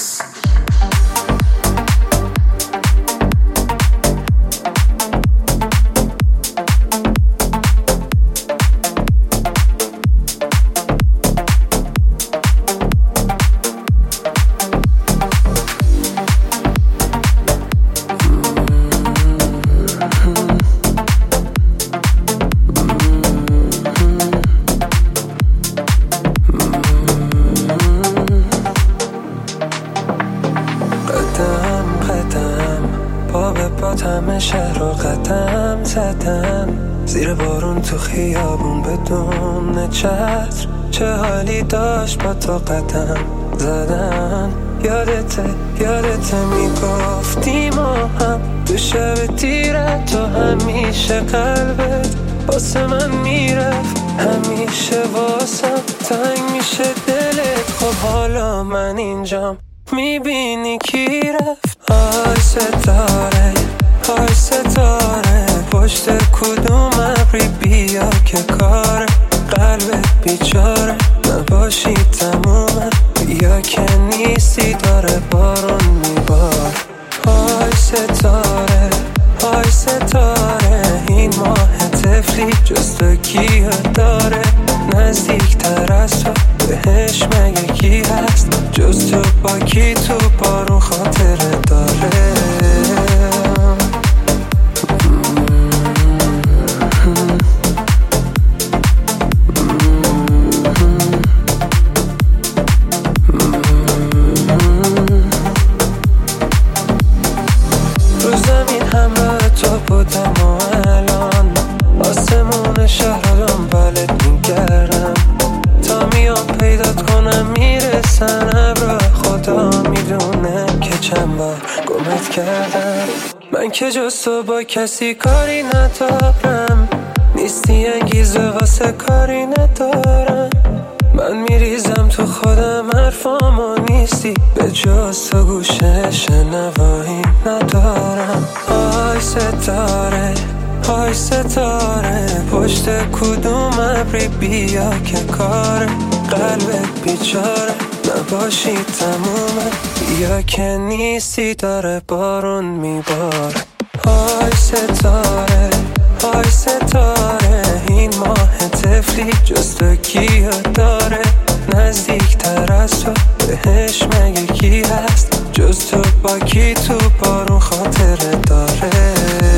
Mix. همه شهر رو قدم زدم زیر بارون تو خیابون بدون چتر، چه حالی داشت با تو قدم زدن. یادته میگفتی ما هم تو شب تیره، تو همیشه قلبت واسه من میرفت، همیشه واسم تنگ میشه دلت. خب حالا من اینجام میبینی کی رفت. های ستاره پشت کدوم ابری بیا که کار قلبت بیچاره نباشی تمومه، بیا که نیستی داره بارون میبار. های ستاره این ماه طفلی جز تو کیه داره، نزدیکتر از تو بهش مگه کی هست جز تو، با کی تو بارون خاطره داره. رو زمین همراه تو بودم و الان آسمون شهر رو دنبالت میگردم، تا میام پیدات کنم میرسن ابرا، خدا میدونه که چند بار گمت کردم. من که جز تو با کسی کاری ندارم، نیستی انگیزه واسه کاری ندارم. من میریزم تو خودم حرفامو نیستی، به جز تو گوشه شنوایی ندارم. های ستاره پشت کدوم ابری بیا که کار قلبت بیچاره نباشی تمومه، بیا که نیستی داره بارون میبار. های ستاره این ماه طفلی جز تو کیه داره، نزدیکتر از تو بهش مگه کی هست جز تو، با کی تو بارون خاطره داره.